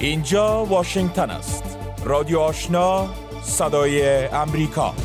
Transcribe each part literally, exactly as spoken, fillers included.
اینجا واشنگتن است. رادیو آشنا، صدای امریکا.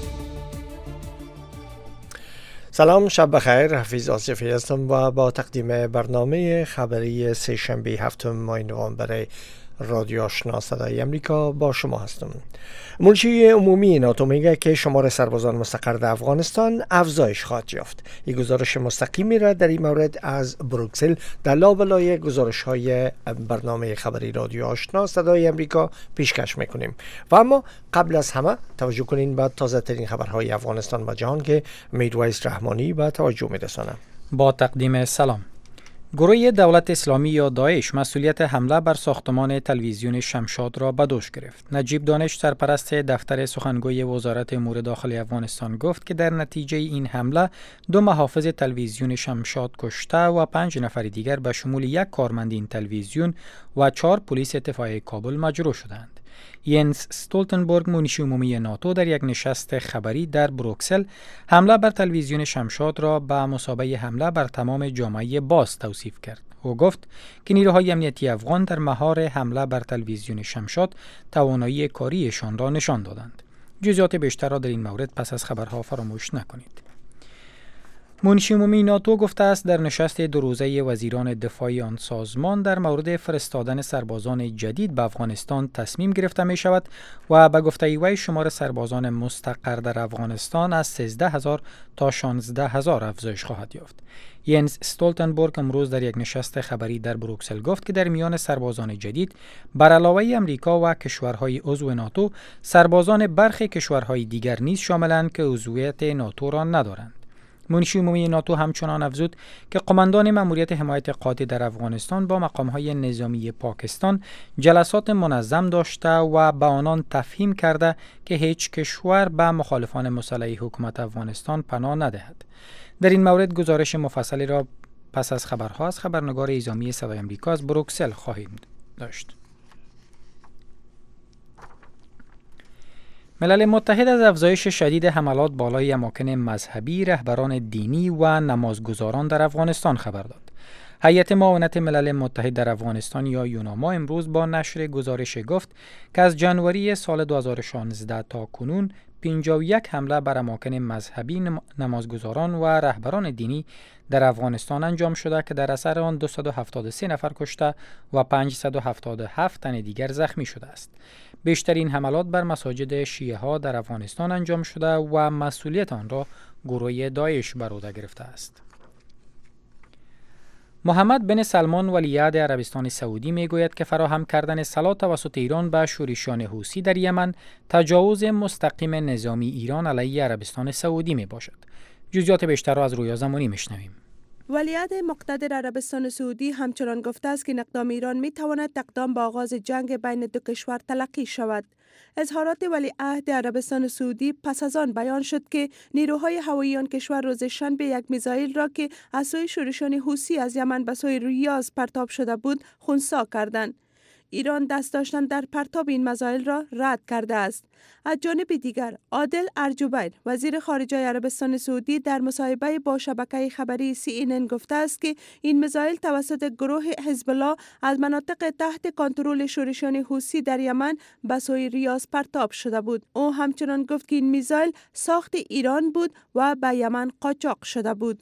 سلام، شب بخیر. حفیظ آصفی هستم و با تقدیم برنامه خبری سه شنبه هفتم ماه نوامبر رادیو آشنا صدای امریکا با شما هستم. منشی عمومی ناتو میگه که شمار سربازان مستقر در افغانستان افزایش خواهد یافت. این گزارش مستقیمی را در این مورد از بروکسل در لابلای گزارش های برنامه خبری رادیو آشنا صدای امریکا پیشکش میکنیم. و اما قبل از همه توجه کنین به تازه ترین خبرهای افغانستان و جهان که میرویس رحمانی به توجه میرسانه. با تقدیم سلام. گروه دولت اسلامی یا داعش مسئولیت حمله بر ساختمان تلویزیون شمشاد را به دوش گرفت. نجیب دانش سرپرست دفتر سخنگوی وزارت امور داخلی افغانستان گفت که در نتیجه این حمله دو محافظ تلویزیون شمشاد کشته و پنج نفر دیگر به شمول یک کارمند این تلویزیون و چهار پلیس اتفاقیه کابل مجروح شدند. ینس استولتنبرگ منشی عمومی ناتو در یک نشست خبری در بروکسل حمله بر تلویزیون شمشاد را به مثابه حمله بر تمام جامعه باز توصیف کرد. او گفت که نیروهای امنیتی افغان در مهار حمله بر تلویزیون شمشاد توانایی کاریشان را نشان دادند. جزئیات بیشتر را در این مورد پس از خبرها فراموش نکنید. منشی عمومی ناتو گفته است در نشست دو روزه وزیران دفاع آن سازمان در مورد فرستادن سربازان جدید به افغانستان تصمیم گرفته می شود و به گفته وی شمار سربازان مستقر در افغانستان از سیزده هزار تا شانزده هزار افزایش خواهد یافت. ینس استولتنبرگ امروز در یک نشست خبری در بروکسل گفت که در میان سربازان جدید بر علاوه امریکا و کشورهای عضو ناتو سربازان برخی کشورهای دیگر نیز شاملند که عضویت ناتو را ندارند. منشی عمومی ناتو همچنان افزود که قماندان مأموریت حمایت قاطع در افغانستان با مقام‌های نظامی پاکستان جلسات منظم داشته و به آنان تفهیم کرده که هیچ کشور به مخالفان مسلح حکومت افغانستان پناه ندهد. در این مورد گزارش مفصلی را پس از خبرها از خبرنگار ایزامی صدای آمریکا از بروکسل خواهیم داشت. ملل متحد از افزایش شدید حملات بالای اماکن مذهبی، رهبران دینی و نمازگزاران در افغانستان خبر داد. هیئت معاونت ملل متحد در افغانستان یا یوناما امروز با نشر گزارش گفت که از جنوری سال دو هزار و شانزده تا کنون پنجاه و یک حمله بر اماکن مذهبی، نمازگزاران و رهبران دینی در افغانستان انجام شده که در اثر آن دویست و هفتاد و سه نفر کشته و پانصد و هفتاد و هفت تن دیگر زخمی شده است. بیشترین حملات بر مساجد شیعه ها در افغانستان انجام شده و مسئولیت آن را گروه داعش بر عهده گرفته است. محمد بن سلمان ولیعهد عربستان سعودی میگوید که فراهم کردن سلاح توسط ایران به شورشیان حوثی در یمن تجاوز مستقیم نظامی ایران علیه عربستان سعودی می باشد. جزئیات بیشتر را از رویا زمانی میشنویم. ولیعهد مقتدر عربستان سعودی همچنان گفته است که اقدام ایران می تواند اقدام به آغاز جنگ بین دو کشور تلقی شود. اظهارات ولیعهد عربستان سعودی پس از آن بیان شد که نیروهای هوایی آن کشور روز شنبه یک میزایل را که از سوی شورشیان حوثی از یمن به سوی ریاض پرتاب شده بود خنثی کردند. ایران دست داشتن در پرتاب این میزایل را رد کرده است. از جانب دیگر عادل ارجبیر وزیر خارجه عربستان سعودی در مصاحبه با شبکه خبری سی این ان گفته است که این میزایل توسط گروه حزب الله از مناطق تحت کنترل شورشیان حوثی در یمن به سوی ریاض پرتاب شده بود. او همچنان گفت که این میزایل ساخت ایران بود و به یمن قاچاق شده بود.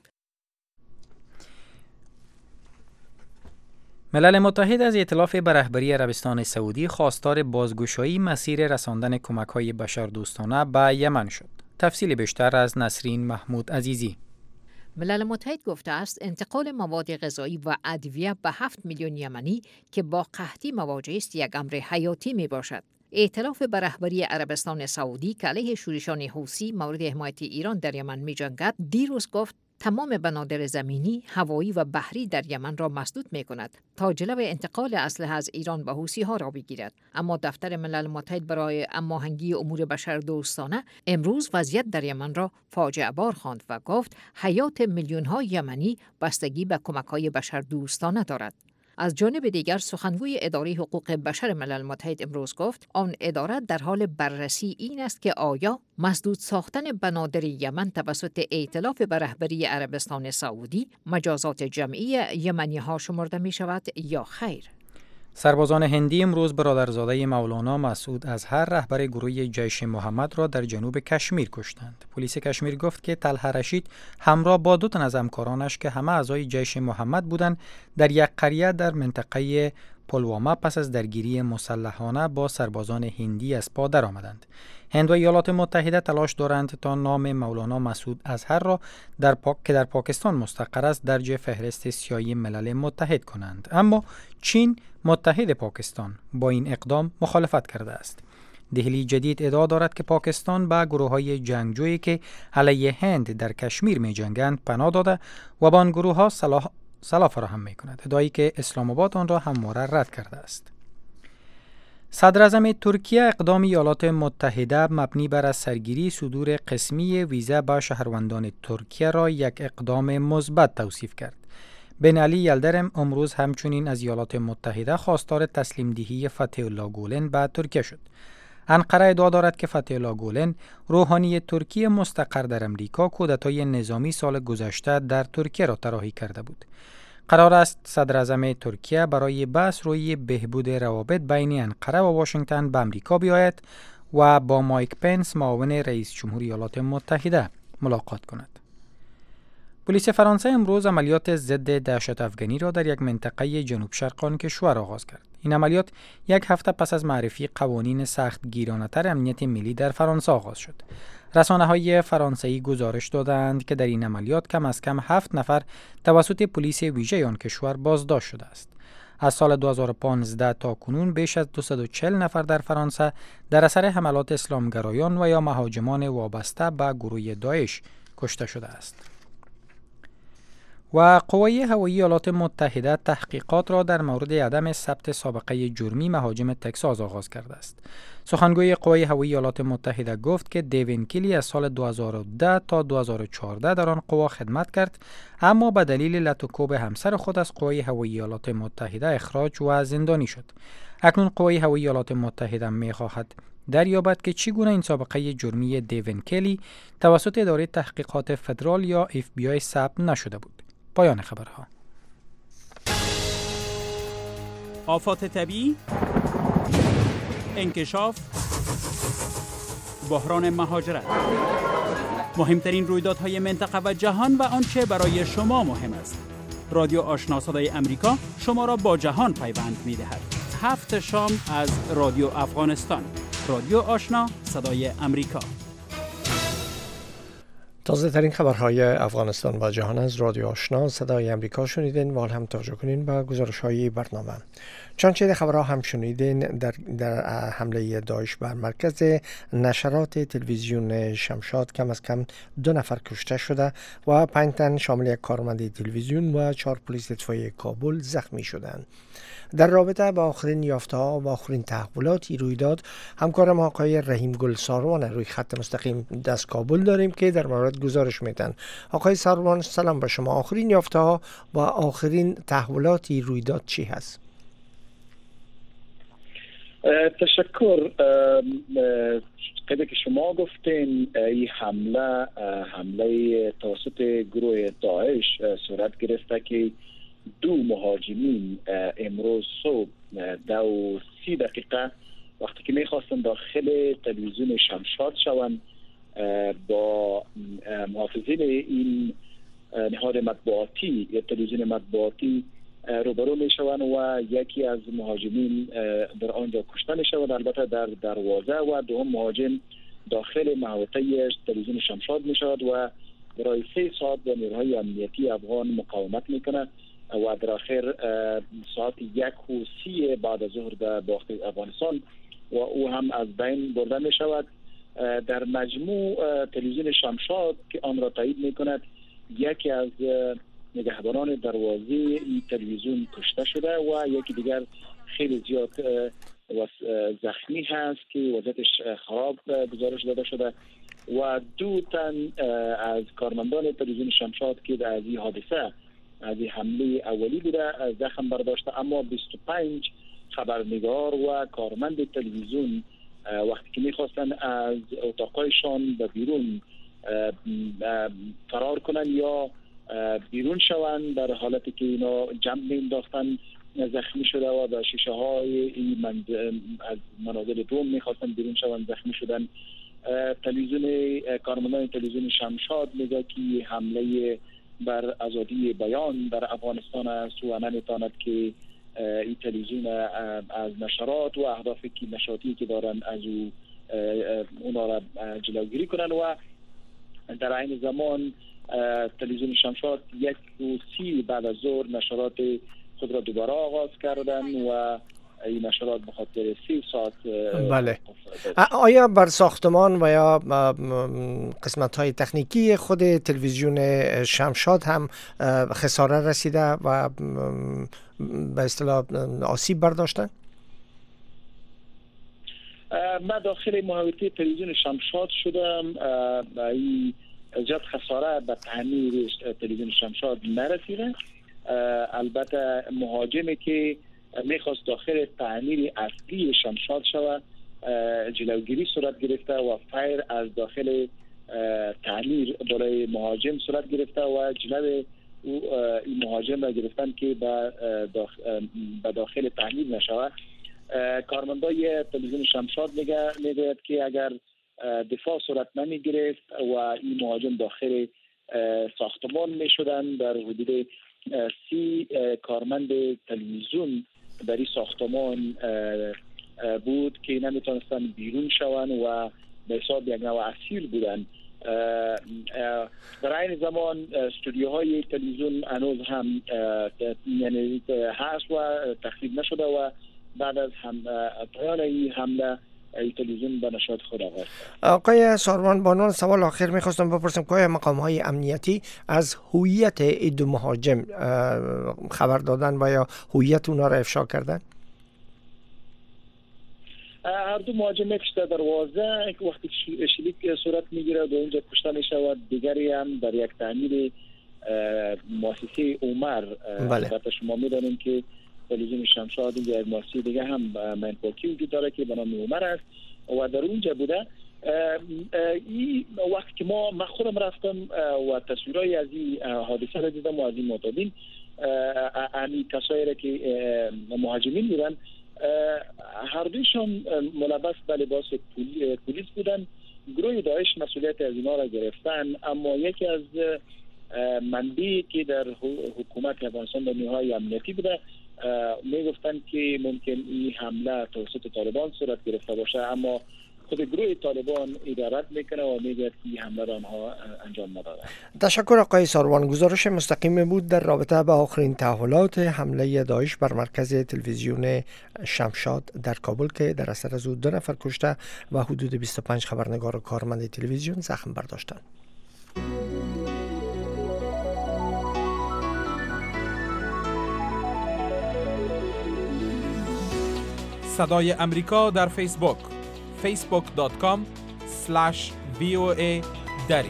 ملل متحد از ائتلاف به رهبری عربستان سعودی خواستار بازگشایی مسیر رساندن کمک‌های بشردوستانه به یمن شد. تفصیل بیشتر از نسرین محمود عزیزی. ملل متحد گفته است انتقال مواد غذایی و ادویه به هفت میلیون یمنی که با قحطی مواجه است یک امر حیاتی می باشد. ائتلاف به رهبری عربستان سعودی که علیه شورشیان حوثی مورد حمایت ایران در یمن می جنگد دیروز گفت تمام بنادر زمینی، هوایی و بحری در یمن را مسدود می کند تا جلو انتقال اسلحه از ایران به حوثی ها را بگیرد. اما دفتر ملل متحد برای هماهنگی امور بشردوستانه امروز وضعیت در یمن را فاجعه بار خواند و گفت حیات میلیون ها یمنی بستگی به کمک های بشردوستانه دارد. از جانب دیگر سخنگوی اداره حقوق بشر ملل متحد امروز گفت آن اداره در حال بررسی این است که آیا مسدود ساختن بنادر یمن توسط ائتلاف به رهبری عربستان سعودی مجازات جمعی یمنی ها شمرده می شود یا خیر. سربازان هندی امروز برادرزاده مولانا مسعود اظهر رهبر گروه جیش محمد را در جنوب کشمیر کشتند. پلیس کشمیر گفت که طلحه رشید همراه با دو تن از همکارانش که همه اعضای جیش محمد بودند در یک قریه در منطقه پلوامه پس از درگیری مسلحانه با سربازان هندی از پا درآمدند. هند و ایالات متحده تلاش دارند تا نام مولانا مسعود اظهر را در پاک که در پاکستان مستقر است درج فهرست سیاهی ملل متحد کنند، اما چین متحد پاکستان با این اقدام مخالفت کرده است. دهلی جدید ادعا دارد که پاکستان به گروه‌های جنگجویی که علیه هند در کشمیر می‌جنگند پناه داده و با آن گروه‌ها سلاح سلاح فراهم می‌کند، ادعایی که اسلام آباد آن را همواره رد کرده است. صدر اعظم ترکیه اقدام ایالات متحده مبنی بر از سرگیری صدور قسمی ویزا به شهروندان ترکیه را یک اقدام مثبت توصیف کرد. بن علی یلدرم امروز همچنین از ایالات متحده خواستار تسلیم دهی فتح الله گولن به ترکیه شد. انقره ادعا دارد که فتح الله گولن روحانی ترکیه مستقر در امریکا کودتای نظامی سال گذشته در ترکیه را طراحی کرده بود. قرار است صدر اعظم ترکیه برای بحث روی بهبود روابط بین انقره و واشنگتن به امریکا بیاید و با مایک پنس معاون رئیس جمهور ایالات متحده ملاقات کند. پلیس فرانسه امروز عملیات ضد دهشت افغانی را در یک منطقه جنوب شرق آن کشور آغاز کرد. این عملیات یک هفته پس از معرفی قوانین سخت گیرانه‌تر امنیت ملی در فرانسه آغاز شد. رسانه‌های فرانسوی گزارش دادند که در این عملیات کم از کم هفت نفر توسط پلیس ویژه آن کشور بازداشت شده است. از سال دو هزار و پانزده تا کنون بیش از دویست و چهل نفر در فرانسه در اثر حملات اسلامگرایان و یا مهاجمان وابسته به گروه داعش کشته شده است. و قوای هوایی ایالات متحده تحقیقات را در مورد عدم ثبت سابقه جرمی مهاجم تگزاس آغاز کرده است. سخنگوی قوای هوایی ایالات متحده گفت که دیوین کلی از سال دو هزار و ده تا دو هزار و چهارده در آن قوا خدمت کرد، اما به دلیل لط و کوب همسر خود از قوای هوایی ایالات متحده اخراج و زندانی شد. اکنون قوای هوایی ایالات متحده می‌خواهد دریابد که چگونه این سابقه جرمی دیوین کلی توسط اداره تحقیقات فدرال یا اف بی آی ثبت نشده بود. پایان خبرها. آفات طبیعی، انکشاف، بحران مهاجرت، مهمترین رویدادهای منطقه و جهان و آنچه برای شما مهم است. رادیو آشنا صدای امریکا شما را با جهان پیوند می‌دهد. هفت شام از رادیو افغانستان. رادیو آشنا صدای امریکا. تازه ترین خبرهای افغانستان و جهان از رادیو آشنا صدای امریکا شنیدین و هم توجه کنین به گزارش های برنامه. چنانچه خبرها هم شنیدین، در, در حمله داعش بر مرکز نشرات تلویزیون شمشاد کم از کم دو نفر کشته شده و پنج تن شامل یک کارمند تلویزیون و چهار پلیس اطفایی کابل زخمی شدند. در رابطه با آخرین یافته‌ها و آخرین تحولاتی رویداد، همکارم آقای رحیم گل ساروان روی خط مستقیم دست کابل داریم که در مورد گزارش میدن. آقای ساروان سلام به شما. آخرین یافته‌ها و آخرین تحولاتی رویداد چی هست؟ تشکر. قبل که شما گفتین این حمله حمله توسط گروه داعش صورت گرفته که دو مهاجمین امروز صبح دو سی دقیقه وقتی که میخواستن داخل تلویزیون شمشاد شوند با محافظین این نهاد مطبوعاتی یا تلویزیون مطبوعاتی روبرو میشوند و یکی از مهاجمین در آنجا کشته میشود، البته در دروازه، و دوم مهاجم داخل محوطه تلویزیون شمشاد میشود و برای سه ساعت با نیروهای امنیتی افغان مقاومت میکنه و در آخر ساعت یک و سی بعد از ظهر در باخت افغانستان و او هم از بین برده می شود. در مجموع تلویزیون شمشاد که آن را تایید می کند یکی از نگهبانان دروازه این تلویزیون کشته شده و یکی دیگر خیلی زیاد زخمی هست که وضعیتش خراب گزارش داده شده و دو تن از کارمندان تلویزیون شمشاد که در این حادثه از این حمله اولی بوده زخم برداشته، اما بیست و پنج خبرنگار و کارمند تلویزیون وقتی که میخواستن از اتاقایشان به بیرون فرار کنن یا بیرون شوند، در حالتی که اینا جمع مینداختن زخمی شده و به شیشه های این از منازل دوم میخواستن بیرون شوند، زخمی شدن. تلویزیون کارمندان تلویزیون شمشاد میگه که حمله بر آزادی بیان در افغانستان است و نمیتواند که این تلویزیون از نشرات و اهدافی که نشاطی که دارن از او اونا را جلوگیری کنن. و در این زمان تلویزیون شمشاد یک و سی بعد از ظهر نشرات خود را دوباره آغاز کردن و این نشرات به خاطر سی ساعت. بله. آیا بر ساختمان و یا قسمت های تکنیکی خود تلویزیون شمشاد هم خساره رسیده و به اصطلاح آسیب برداشتن؟ من داخل محوطه تلویزیون شمشاد شدم. این زیاد خساره به تعمیر تلویزیون شمشاد نرسیده. البته مهاجمی که میخواست داخل تعمیر اصلی شمشاد شود جلوگیری صورت گرفته و فایر از داخل تعمیر برای مهاجم صورت گرفته و جلو این مهاجم را گرفتن که به داخل تعمیر نشود. کارمندای تلویزیون شمشاد میگه میگوید که اگر دفاع صورت نمی گرفت و این مهاجم داخل ساختمان می شدن، در حدود سی کارمند تلویزیون در این ساختمان بود که نمیتونستن بیرون شون و به حساب یک نوع اسیر بودن. در این زمان استودیوهای تلویزیون هنوز هم یعنی هست و تخریب نشده و بعد از هم پایان این حمله ای تلویزیون به نشاط خود آغاز. آقای ساروان بانوان، سوال آخر میخواستم بپرسم که آیا مقام های امنیتی از هویت این دو مهاجم خبر دادن و یا هویت اونا را افشا کردن؟ هر دو مهاجم یکش در دروازه وقتی شلیک صورت میگیره و اونجا کشته میشود، دیگری هم در یک تعمیر مؤسسه عمر. البته شما میدانیم که تلویزیون شمشاد اینجا یک مؤسسه دیگه هم منپاکی وجود داره که به نام عمر است و در اونجا بوده. این وقت که ما من خودم رفتم و تصویرهای از این حادثه را دیدم و از این معتادین این کسایی که مهاجمین میرن هر دویشان ملبس به لباس پلیس بودن. گروه داعش مسئولیت از اینا را گرفتن، اما یکی از منبعی که در حکومت افغانستان در نیروهای امنیتی بوده میگفتن که ممکن این حمله توسط طالبان صورت گرفته باشه، اما خود گروه طالبان ادارت میکنه و میگه که حمله را آنها انجام ندادن. تشکر آقای ساروان. گزارش مستقیم بود در رابطه با آخرین تحولات حمله داعش بر مرکز تلویزیون شمشاد در کابل که در اثر از او دو نفر کشته و حدود بیست و پنج خبرنگار و کارمند تلویزیون زخم برداشتند. صدای امریکا در فیسبوک فیسبوک دات کام اسلش وی او ای دری.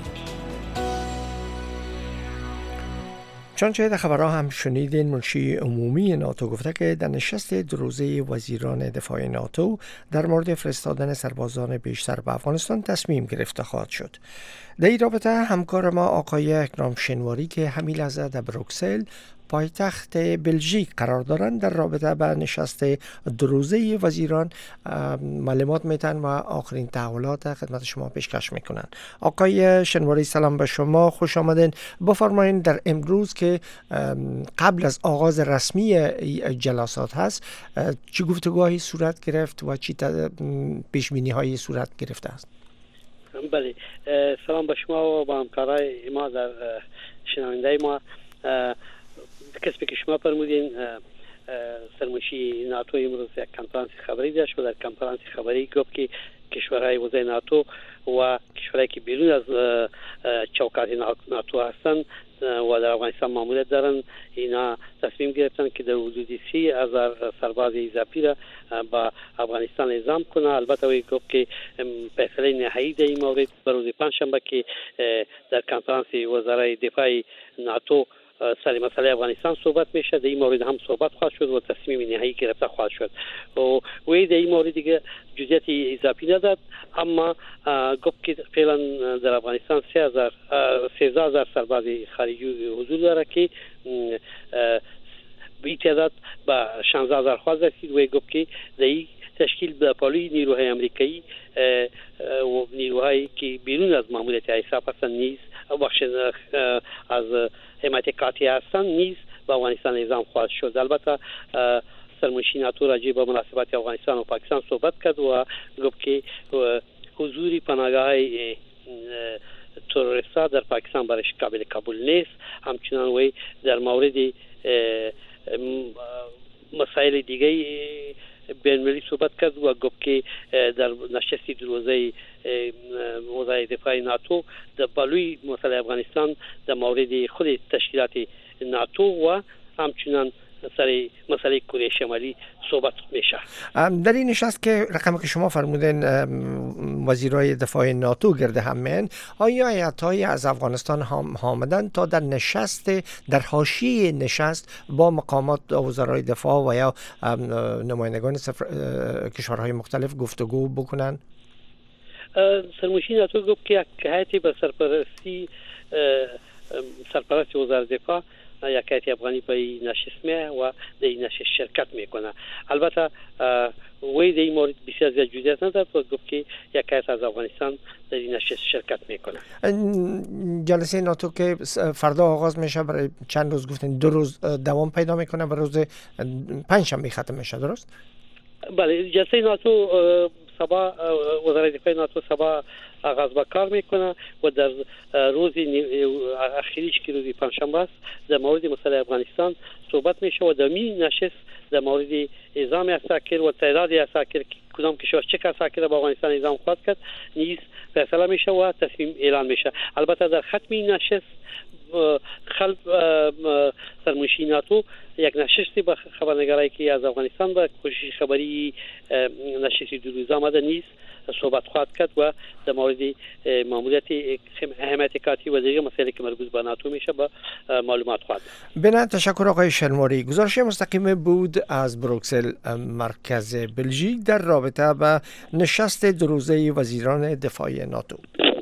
چنانچه در خبرها هم شنیدین، منشی عمومی ناتو گفته که در نشست دو روزه وزیران دفاع ناتو در مورد فرستادن سربازان بیشتر به افغانستان تصمیم گرفته خواهد شد. در این رابطه همکار ما آقای اکرام شنواری که همین لحظه در بروکسل پایتخت بلژیک قرار دارند در رابطه با نشست دو روزه وزیران معلومات میتن و آخرین تحولات خدمت شما پیشکش میکنن. آقای شنواری سلام به شما، خوش آمدین. بفرمایید در امروز که قبل از آغاز رسمی جلسات هست چه گفتگوهایی صورت گرفت و چی پیش بینی هایی صورت گرفته است؟ بله، سلام به شما و با همکارای ما در شنونده ما. کسبی که شما فرمودین سرمنشی ناتو امروز یک کنفرانس خبری داشت و در کنفرانس خبری گفت که کشورهای عضو ناتو و کشورهایی که بیرون از چوکات ناتو هستند و در افغانستان ماموریت دارن، اینا تصمیم گرفتن که در حدود سی هزار سرباز اضافی را با افغانستان اعزام کنه. البته وی گفت که فیصله نهایی در این مورد بر روز پنجشنبه که در کنفرانس وزرای دفاع ناتو سر مسئله افغانستان صحبت میشه، در این مورد هم صحبت خواهد شد و تصمیم نهایی گرفته خواهد شد. و وی در این مورد دیگه جزئیات اضافی نداد، اما گفت که فعلا در افغانستان سیزده هزار سرباز خارجی حضور داره که به تعداد به شانزده هزار خواست رسید و گفت که در تشکیل به پالوی نیروهای امریکایی و نیروهایی که بیرون از ماموریت ایساف هستند نیز بخش از حمایت قاطع هستند نیز به افغانستان اعزام خواهد شد. البته سرمنشی ناتو راجع به مناسبات افغانستان و پاکستان صحبت کرد و گفت که حضور پناهگاه تروریست‌ها در پاکستان برایش قابل قبول نیست. همچنان وی در مورد مسائل دیگه بین‌المللی صحبت کرد و گفت که در نشست دو روزه وزرای دفاع ناتو در بالوی مسئله افغانستان در مورد خود تشکیلات ناتو و همچنان سر مسئله کره شمالی صحبت میشه. در این نشست که رقمی که شما فرمودین وزیرای دفاع ناتو گرد هم میان، آیا هیئت‌هایی از افغانستان هم آمدن تا در نشست در حاشیه نشست با مقامات وزرای دفاع و یا نمایندگان کشورهای مختلف گفتگو بکنن؟ سرمنشی ناتو گفت که یک هیئتی به سرپرستی سرپرست وزارت دفاع یک هیئت افغانی به این نشست میه و در این نشست شرکت میکنه. البته وی در این مورد بسیار زیاد جزئیات نداد و گفت که یک هیئت از افغانستان در این نشست شرکت میکنه. جلسه ناتو که فردا آغاز میشه برای چند روز گفتین دو روز دوام پیدا میکنه و روز پنجشنبه ختم میشه، درست؟ بله، جلسه ناتو صبح وزارت دفاع ناتو صبح آغاز به کار میکنه و در روز اخیریش که روز پنجشنبه است در مورد مسئله افغانستان صحبت میشه و در این نشست در مورد اعزام عساکر و تعداد عساکر کدام کشور چه عساکر به افغانستان اعزام خواهد کرد نیز فیصله میشه و تصمیم اعلان میشه. البته در ختم این نشست خلف سرمنشی ناتو یک نشستی با خبرنگارایی که از افغانستان با کوشش خبری نشستی دو روزه آمده نیست صحبت خواهد کرد و در مورد ماموریت حمایت قاطع و دیگر مسائلی که مربوط به ناتو میشه با معلومات خواهد. بنا تشکر آقای شرماری. گزارش مستقیم بود از بروکسل مرکز بلژیک در رابطه با نشست دو روزه وزیران دفاع ناتو.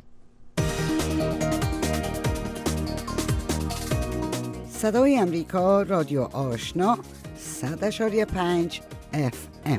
صدای امریکا، رادیو آشنا، صد اشاری پنج اف ام.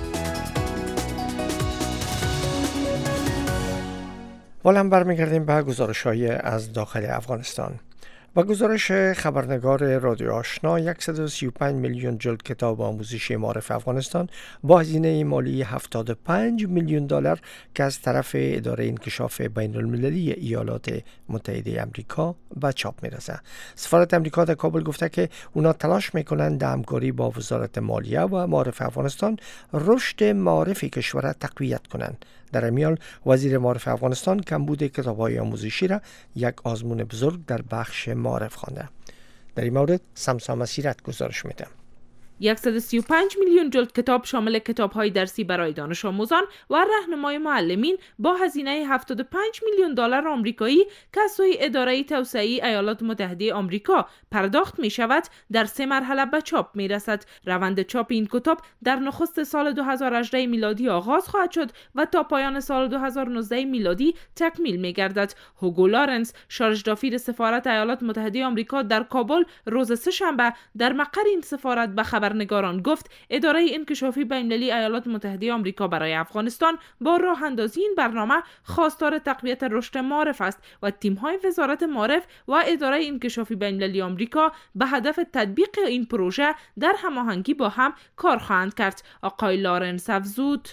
حالا هم برمیگردیم به گزارش‌های از داخل افغانستان. با گزارش خبرنگار رادیو آشنا، صد و سی و پنج میلیون جلد کتاب آموزشی معارف افغانستان با هزینه مالی هفتاد و پنج میلیون دلار که از طرف اداره انکشاف بین المللی ایالات متحده آمریکا به چاپ میرسه. سفارت آمریکا در کابل گفته که اونا تلاش میکنن در همکاری با وزارت مالیه و معارف افغانستان رشد معارف کشور تقویت کنند. در میان وزیر معارف افغانستان کمبود کتاب‌های آموزشی را یک آزمون بزرگ در بخش معارف خوانده. در این مورد سمسام مسیرت گزارش میده. صد و سی و پنج میلیون جلد کتاب شامل کتاب‌های درسی برای دانش آموزان و راهنمای معلمین با هزینه هفتاد و پنج میلیون دلار آمریکایی که از سوی اداره توسعه ایالات متحده آمریکا پرداخت می شود در سه مرحله به چاپ می رسد. روند چاپ این کتاب در نخست سال دو هزار و هجده میلادی آغاز خواهد شد و تا پایان سال دو هزار و نوزده میلادی تکمیل می گردد. هوگو لارنس، شارژ دافیر سفارت ایالات متحده آمریکا در کابل روز سه شنبه در مقر این سفارت به خبرنگاران گفت اداره انکشافی بین‌المللی ایالات متحده آمریکا برای افغانستان با راه اندازی این برنامه خواستار تقویت رشد معارف است و تیم‌های وزارت معارف و اداره انکشافی بین‌المللی آمریکا به هدف تطبیق این پروژه در هماهنگی با هم کار خواهند کرد. آقای لارنس افزود: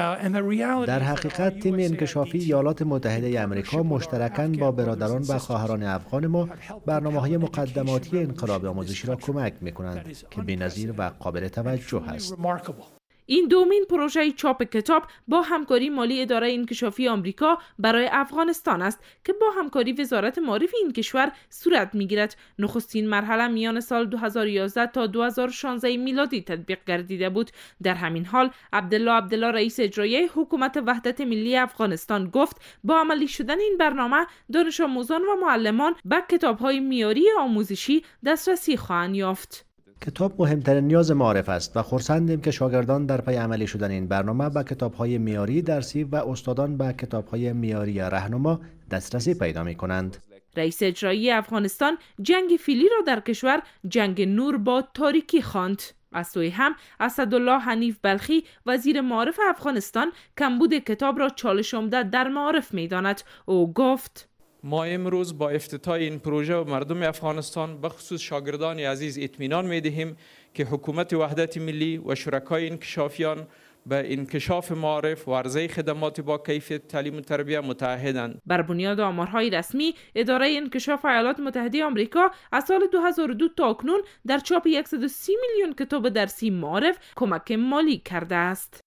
در حقیقت تیم انکشافی ایالات متحده آمریکا مشترکاً با برادران و خواهران افغان ما برنامه‌های مقدماتی انقلاب آموزشی را کمک می‌کنند که بی‌نظیر و قابل توجه است. این دومین پروژه چاپ کتاب با همکاری مالی اداره انکشافی آمریکا برای افغانستان است که با همکاری وزارت معارف این کشور صورت می‌گیرد. نخستین مرحله میان سال دو هزار و یازده تا دو هزار و شانزده میلادی تطبیق گردیده بود. در همین حال عبدالله عبدالله رئیس اجرایی حکومت وحدت ملی افغانستان گفت با عملی شدن این برنامه دانش آموزان و معلمان به کتاب‌های معیاری آموزشی دسترسی خواهند یافت. کتاب مهمترین نیاز معارف است و خرسندیم که شاگردان در پی عملی شدن این برنامه به کتاب‌های معیاری درسی و استادان به کتاب‌های معیاری راهنما دسترسی پیدا می‌کنند. رئیس اجرایی افغانستان جنگ فیلی را در کشور جنگ نور با تاریکی خواند. از سوی هم اسدالله حنیف بلخی وزیر معارف افغانستان کمبود کتاب را چالش آمده در معارف می‌داند. او گفت ما امروز با افتتاح این پروژه و مردم افغانستان به خصوص شاگردان عزیز اطمینان می‌دهیم که حکومت وحدت ملی و شرکای انکشافیان به انکشاف معارف و عرضه خدمات با کیفیت تعلیم و تربیت متحدند. بر بنیاد آمارهای رسمی اداره انکشاف ایالات متحده آمریکا از سال دو هزار و دو تا اکنون در چاپ صد و سی میلیون کتاب درسی معارف کمک مالی کرده است.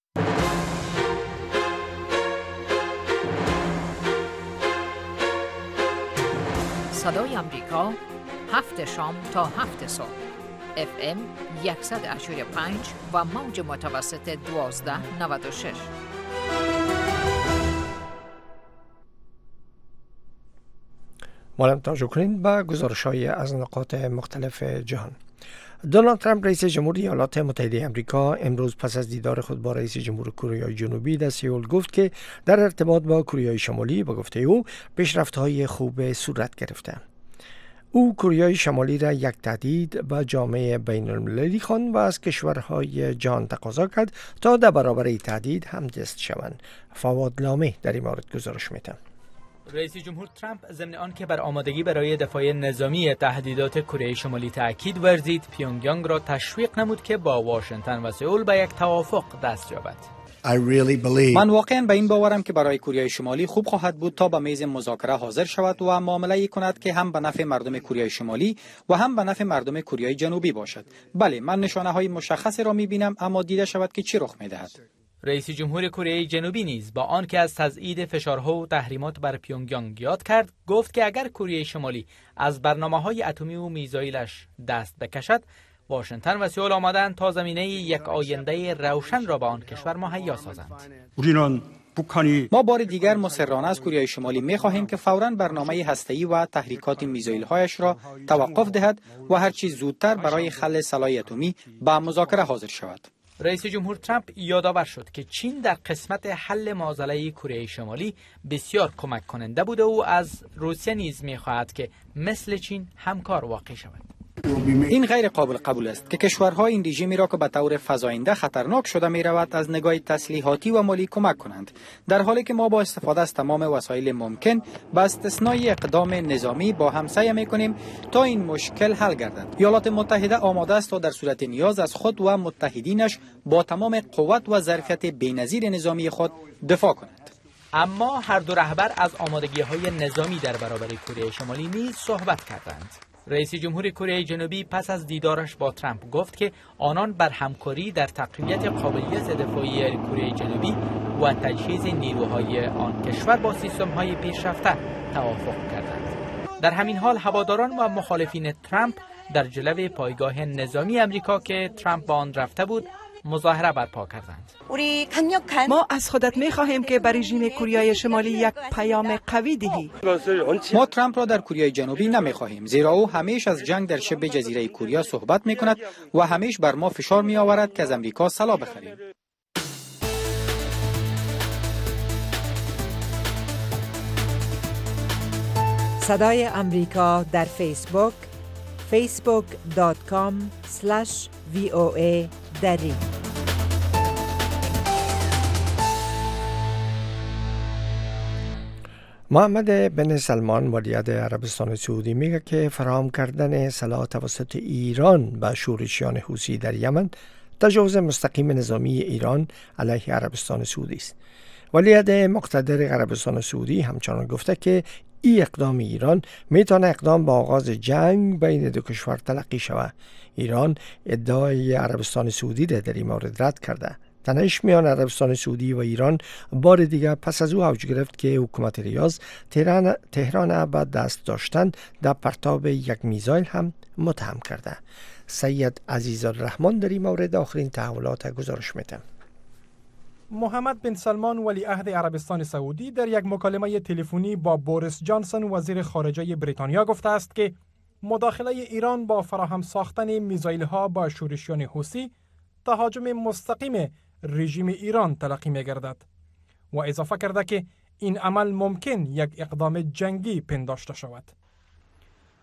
صدای آمریکا هفت شام تا هفت صبح اف ام صد و اشتاد و پنج و موج متوسط دوازده نود و شش. مالم توجه کنید به گزارش‌های از نقاط مختلف جهان. دونالد ترامپ رئیس جمهوری ایالات متحده آمریکا امروز پس از دیدار خود با رئیس جمهور کره جنوبی در سئول گفت که در ارتباط با کره شمالی به گفته او پیشرفت‌های خوب صورت گرفته. او کره شمالی را یک تهدید به جامعه بین المللی خواند و از کشورهای جهان تقاضا کرد تا در برابر این تهدید همدست شوند. فواد لامی در این مورد گزارش می‌دهد. رئیس جمهور ترامپ ضمن آنکه بر آمادگی برای دفاع نظامی تهدیدات کره شمالی تاکید ورزید، پیونگیانگ را تشویق نمود که با واشنگتن و سئول به یک توافق دست یابد. من واقعا به این باورم که برای کره شمالی خوب خواهد بود تا به میز مذاکره حاضر شود و معامله کند که هم به نفع مردم کره شمالی و هم به نفع مردم کره جنوبی باشد. بله، من نشانه های مشخصی را می‌بینم، اما دیده شود که چی رخ می‌دهد. رئیس جمهور کره جنوبی نیز با آنکه از تضعیف فشارها و تحریمات بر پیونگیانگ یاد کرد، گفت که اگر کره شمالی از برنامه‌های اتمی و میزایلش دست بکشد، واشنگتن و سئول آماده‌اند تا زمینه یک آینده روشن را به آن کشور مهیا سازند. ما بار دیگر مصرانه از کره شمالی می‌خواهیم که فوراً برنامه هسته‌ای و تحریکات میزایل‌هایش را توقف دهد و هر چیز زودتر برای خلع سلاح اتمی به مذاکره حاضر شود. رئیس جمهور ترامپ یادآور شد که چین در قسمت حل معضله کره شمالی بسیار کمک کننده بوده و از روسیه نیز می‌خواهد که مثل چین همکار واقع شود. این غیر قابل قبول است که کشورها این رژیمی را که به طور فزاینده خطرناک شده می رود از نگاه تسلیحاتی و مالی کمک کنند، در حالی که ما با استفاده از تمام وسایل ممکن با استثنای اقدام نظامی با هم سعی می کنیم تا این مشکل حل گردد. ایالات متحده آماده است تا در صورت نیاز از خود و متحدینش با تمام قوت و ظرفیت بی‌نظیر نظامی خود دفاع کند. اما هر دو رهبر از آمادگی‌های نظامی در برابر کره شمالی نیز صحبت کردند. رئیس جمهور کره جنوبی پس از دیدارش با ترامپ گفت که آنان بر همکاری در تقویت قابلیت دفاعی کره جنوبی و تجهیز نیروهای آن کشور با سیستم‌های پیشرفته توافق کردند. در همین حال هواداران و مخالفین ترامپ در جلو پایگاه نظامی آمریکا که ترامپ به آن رفته بود مظاهره برپا کردند. ما از خودت می خواهیم که بر رژیم کره شمالی یک پیام قوی دهی. ما ترامپ را در کره جنوبی نمی خواهیم، زیرا او همیشه از جنگ در شبه جزیره کره صحبت می کند و همیشه بر ما فشار می آورد که از امریکا سلاح بخریم. صدای امریکا در فیسبوک فیسبوک دات کام اسلش وی او ای دری. محمد بن سلمان ولیعهد عربستان سعودی میگه که فراهم کردن سلاح توسط ایران به شورشیان حوثی در یمن تجاوز مستقیم نظامی ایران علیه عربستان سعودی است. ولیعهد مقتدر عربستان سعودی همچنان گفته که این اقدام ایران میتونه اقدام به آغاز جنگ بین دو کشور تلقی شود. ایران ادعای عربستان سعودی را در این مورد رد کرده. تنش میان عربستان سعودی و ایران بار دیگر پس از او اوج گرفت که حکومت ریاض تهران تهران به دست داشتن در پرتاب یک میزایل هم متهم کرده. سید عزیزالرحمن در این مورد آخرین تحولات گزارش میده. محمد بن سلمان ولیعهد عربستان سعودی در یک مکالمه تلفنی با بوریس جانسون وزیر خارجه بریتانیا گفته است که مداخله ایران با فراهم ساختن میزایل‌ها با شورشیان حوثی تهاجم مستقیم رژیم ایران تلقی می‌گردد و اضافه کرده که این عمل ممکن یک اقدام جنگی پنداشته شود.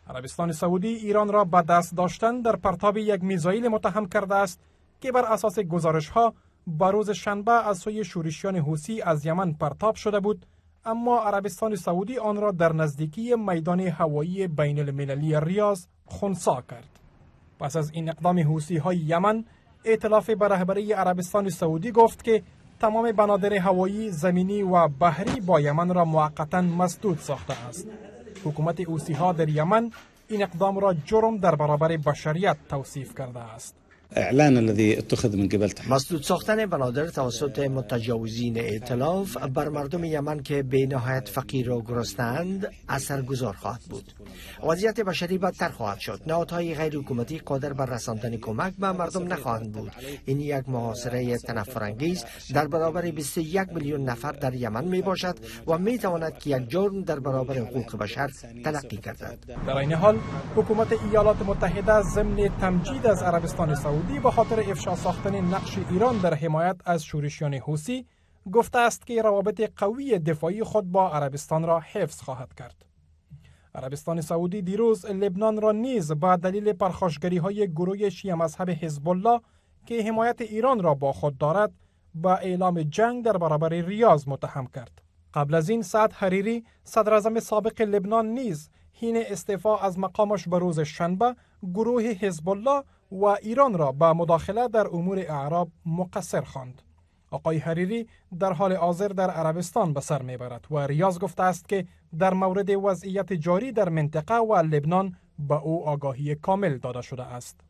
عربستان سعودی ایران را به دست داشتن در پرتاب یک میزایل متهم کرده است که بر اساس گزارش‌ها با روز شنبه از سوی شورشیان حوثی از یمن پرتاب شده بود، اما عربستان سعودی آن را در نزدیکی میدان هوایی بین المللی ریاض خنثی کرد. پس از این اقدام حوثی‌های یمن، ائتلاف به رهبری عربستان سعودی گفت که تمام بنادر هوایی، زمینی و بحری با یمن را موقتاً مسدود ساخته است. حکومت حوثی‌ها در یمن این اقدام را جرم در برابر بشریت توصیف کرده است. اعلان الذي اتخذ من قبل مسدود ساختن بنادر توسط متجاوزین ائتلاف بر مردم یمن که به نهایت فقیر و گرسنه‌اند اثرگذار خواهد بود. وضعیت بشری بدتر خواهد شد. نهادهای غیر حکومتی قادر بر رساندن کمک به مردم نخواهند بود. این یک محاصره تنفرانگیز در برابر بیست و یک میلیون نفر در یمن می باشد و می تواند که یک جرم در برابر حقوق بشر تلقی گردد. در این حال حکومت ایالات متحده ضمن تمجید از عربستان سعودی به خاطر افشا ساختن نقش ایران در حمایت از شورشیان حوثی گفته است که روابط قوی دفاعی خود با عربستان را حفظ خواهد کرد. عربستان سعودی دیروز لبنان را نیز با دلیل پرخاشگری های گروه شیعه مذهب حزب الله که حمایت ایران را با خود دارد با اعلام جنگ در برابر ریاض متهم کرد. قبل از این سعد حریری صدراعظم سابق لبنان نیز حین استعفا از مقامش به روز شنبه گروه حزب الله و ایران را به مداخله در امور اعراب مقصر خواند. آقای حریری در حال حاضر در عربستان به سر میبرد و ریاض گفته است که در مورد وضعیت جاری در منطقه و لبنان به او آگاهی کامل داده شده است.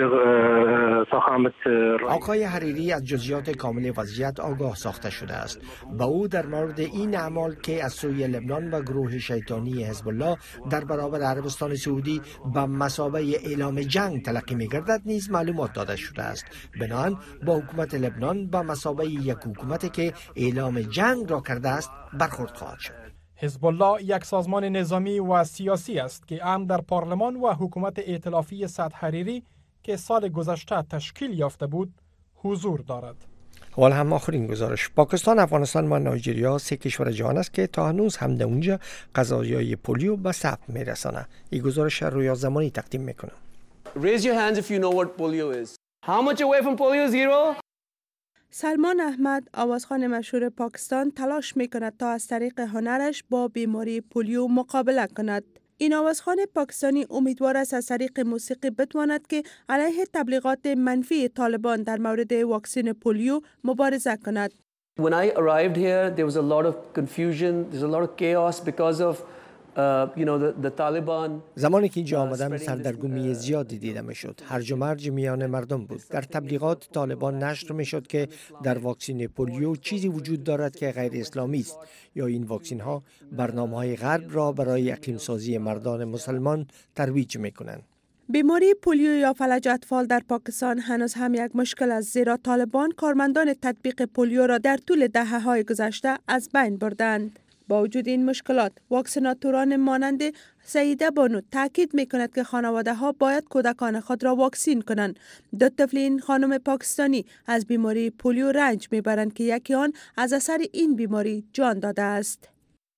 آقای حریری از جزئیات کامل وضعیت آگاه ساخته شده است. با او در مورد این اعمال که از سوی لبنان و گروه شیطانی حزب الله در برابر عربستان سعودی به مثابه اعلام جنگ تلقی می‌گردد نیز معلومات داده شده است. بنابراین با حکومت لبنان به مثابه یک حکومتی که اعلام جنگ را کرده است برخورد خواهد شد. حزب الله یک سازمان نظامی و سیاسی است که هم در پارلمان و حکومت ائتلافی سعد حریری که سال گذشته تشکیل یافته بود حضور دارد. حال هم آخرین گزارش: پاکستان، افغانستان و نایجریا سه کشور جهان است که تا هنوز هم در اونجا قضایای پولیو به ثبت میرسانه. این گزارش رویا زمانی تقدیم میکنم. Raise your hands if you know what polio is. How much away from polio? Zero. سلمان احمد، آوازخوان مشهور پاکستان، تلاش میکند تا از طریق هنرش با بیماری پولیو مقابله کند. این آوازخوان پاکستانی امیدوار است از طریق موسیقی بتواند که علیه تبلیغات منفی طالبان در مورد واکسن پولیو مبارزه کند. When I arrived here, there was a lot of confusion, there's a lot of chaos because of Uh, you know, the, the Taliban. زمانی که اینجا آمدم سردرگمی زیادی دیده میشد. هرج و مرج میان مردم بود. در تبلیغات طالبان نشر میشد که در واکسن پولیو چیزی وجود دارد که غیر اسلامی است یا این واکسن ها برنامه‌های غرب را برای اقلیم سازی مردان مسلمان ترویج میکنند. بیماری پولیو یا فلج اطفال در پاکستان هنوز هم یک مشکل است، زیرا طالبان کارمندان تطبیق پولیو را در طول دهه‌های گذشته از بین بردند. با وجود این مشکلات، واکسیناتوران مانند سعیده بانو تاکید میکند که خانواده ها باید کودکان خود را واکسین کنند. دو طفل این خانم پاکستانی از بیماری پولیو رنج میبرند که یکی آن از اثر این بیماری جان داده است.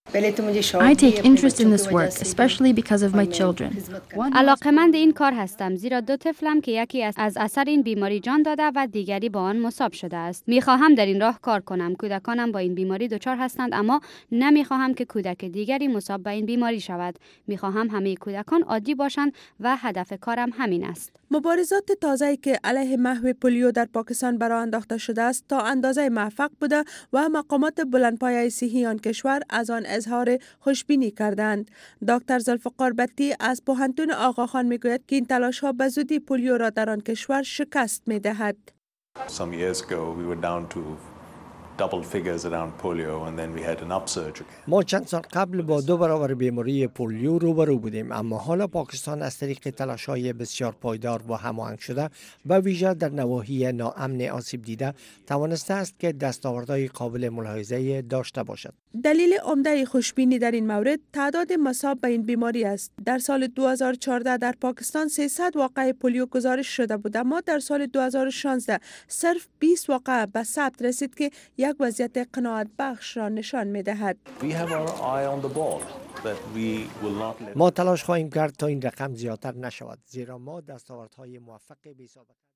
I take interest in this work, especially because of my children. علاقه‌مند این کار هستم زیرا دو طفلم که یکی از اثر این بیماری جان داده و دیگری با آن مصاب شده است. می‌خواهم در این راه کار کنم. کودکانم با این بیماری دچار هستند، اما نمی‌خواهم که کودک دیگری مصاب به این بیماری شود. می‌خواهم همه کودکان عادی باشند و هدف کارم همین است. مبارزات تازه‌ای که علیه محو پولیو در پاکستان برآ انداخته شده است تا اندازه موفق بوده و مقامات بلندپایه صحی آن کشور از آن اظهار خوشبینی کردند. دکتر ذوالفقار بطی از پوهنتون آقاخان میگوید که این تلاش‌ها به زودی پولیو را در آن کشور شکست می‌دهد. Some years ago we were down to double figures around polio and then we had an upsurge again. ما چند سال قبل با دو برابر بیماری پولیو روبرو بودیم، اما حالا پاکستان از طریق تلاش‌های بسیار پایدار و هماهنگ شده و ویژه در نواحی ناامن آسیب دیده توانسته است که دستاوردهای قابل ملاحظه داشته باشد. دلیل عمده خوشبینی در این مورد تعداد مصاب به این بیماری است. در سال دو هزار و چهارده در پاکستان سیصد واقعه پولیو گزارش شده بود، اما در سال دو هزار و شانزده صرف بیست واقعه به ثبت رسید که یک وضعیت قناعت بخش را نشان می دهد. We have our eye on the ball. ما تلاش خواهیم کرد تا این رقم زیادتر نشود، زیرا ما دستاوردهای موفق بی‌سابقه